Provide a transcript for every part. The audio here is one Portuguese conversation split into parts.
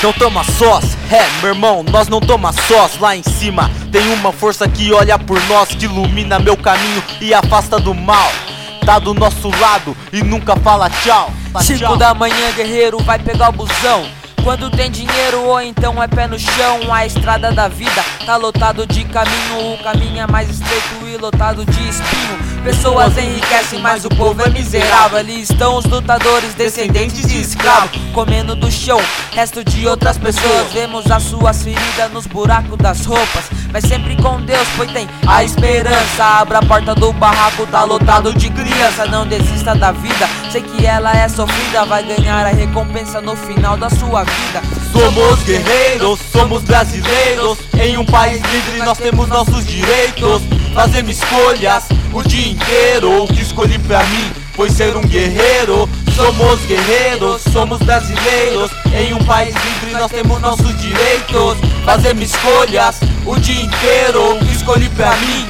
Não toma sós, meu irmão, nós não toma sós. Lá em cima tem uma força que olha por nós, que ilumina meu caminho e afasta do mal. Tá do nosso lado e nunca fala tchau. 5 da manhã, guerreiro vai pegar o busão. Quando tem dinheiro ou então é pé no chão. A estrada da vida tá lotado de caminho. O caminho é mais estreito e lotado de espinho. Pessoas enriquecem, mas o povo é miserável. Ali estão os lutadores, descendentes de escravos, comendo do chão, resto de outras pessoas. Vemos as suas feridas nos buracos das roupas, mas sempre com Deus, pois tem a esperança. Abra a porta do barraco, tá lotado de criança. Não desista da vida, sei que ela é sofrida. Vai ganhar a recompensa no final da sua vida. Somos guerreiros, somos brasileiros. Em um país livre nós temos nossos direitos. Fazemos escolhas o dia inteiro. O que escolhi pra mim foi ser um guerreiro. Somos guerreiros, somos brasileiros. Em um país livre nós temos nossos direitos. Fazemos escolhas o dia inteiro. O que escolhi pra mim.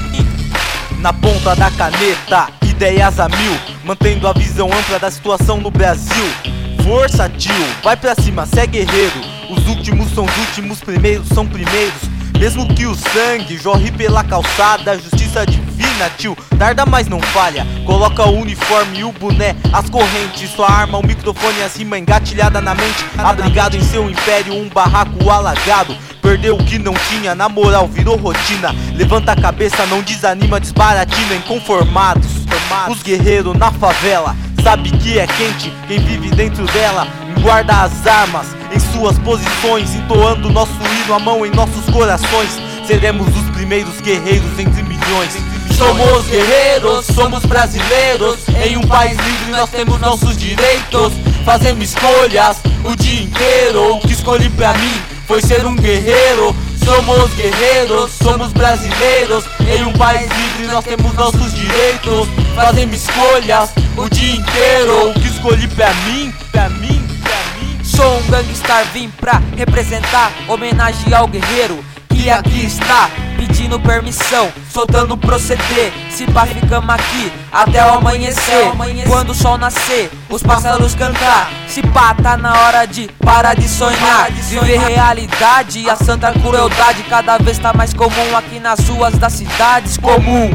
Na ponta da caneta, ideias a mil, mantendo a visão ampla da situação no Brasil. Força, tio, vai pra cima, cê é guerreiro. Os últimos são os últimos, primeiros são primeiros. Mesmo que o sangue jorre pela calçada, justiça divina, tio, tarda mas não falha. Coloca o uniforme e o boné, as correntes, sua arma, o microfone e as rimas engatilhada na mente. Abrigado em seu império, um barraco alagado. Perdeu o que não tinha, na moral virou rotina. Levanta a cabeça, não desanima, desbaratina. Inconformados, os guerreiros na favela, sabe que é quente quem vive dentro dela. Guarda as armas em suas posições, entoando nosso hino, a mão em nossos corações. Seremos os primeiros guerreiros entre milhões. Somos guerreiros, somos brasileiros. Em um país livre nós temos nossos direitos. Fazemos escolhas o dia inteiro. O que escolhi pra mim foi ser um guerreiro. Somos guerreiros, somos brasileiros. Em um país livre nós temos nossos direitos. Fazemos escolhas o dia inteiro. O que escolhi pra mim, pra mim. Sou um gangstar, vim pra representar, homenagear o guerreiro que aqui está, pedindo permissão, soltando o proceder. Se pá, ficamos aqui até o amanhecer. Quando o sol nascer, os pássaros cantar. Se pá, tá na hora de parar de sonhar, viver realidade. A santa crueldade cada vez tá mais comum aqui nas ruas das cidades. Comum,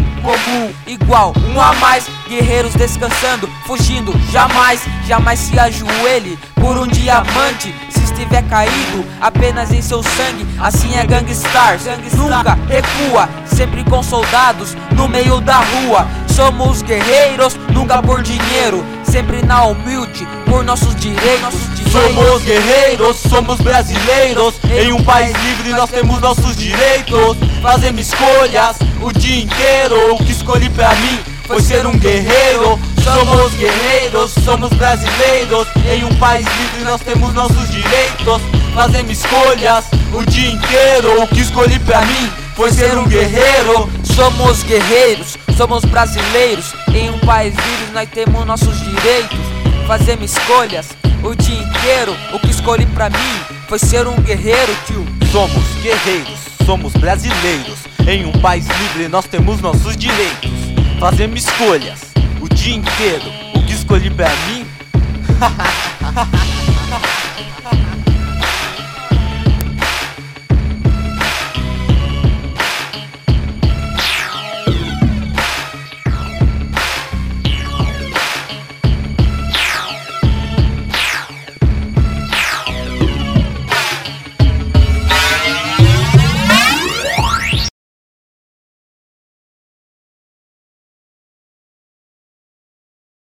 igual, um a mais. Guerreiros descansando, fugindo, jamais se ajoelhe por um diamante. Se estiver caído apenas em seu sangue, assim é gangstar. Nunca recua, sempre com soldados no meio da rua. Somos guerreiros, nunca por dinheiro, sempre na humilde, por nossos direitos. Somos guerreiros, somos brasileiros. Em um país livre nós temos nossos direitos. Fazemos escolhas o dia inteiro. O que escolhi pra mim foi ser um guerreiro. Somos guerreiros, somos brasileiros. Em um país livre nós temos nossos direitos. Fazemos escolhas o dia inteiro. O que escolhi pra mim foi ser um guerreiro. Somos guerreiros, somos brasileiros. Em um país livre nós temos nossos direitos. Fazemos escolhas o dia inteiro. O que escolhi pra mim foi ser um guerreiro, tio. Somos guerreiros, somos brasileiros. Em um país livre nós temos nossos direitos. Fazemos escolhas o dia inteiro. O que escolhi pra mim